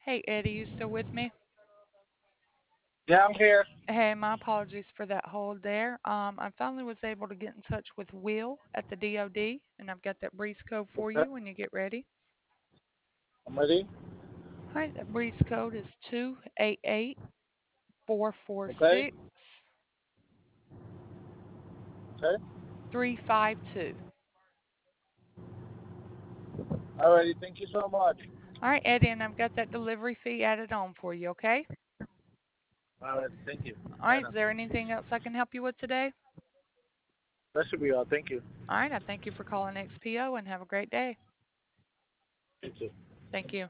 Hey, Eddie, you still with me? Yeah, I'm here. Hey, my apologies for that hold there. I finally was able to get in touch with Will at the DOD, and I've got that breeze code for Okay, you when you get ready. I'm ready. All right, that breeze code is 288446 Okay, okay. 352. Alrighty, thank you so much. All right, Eddie, and I've got that delivery fee added on for you, okay? Alright, thank you. All Bye right, now. is there anything else I can help you with today? That should be all. Thank you. All right, I thank you for calling XPO and have a great day. You too. Thank you.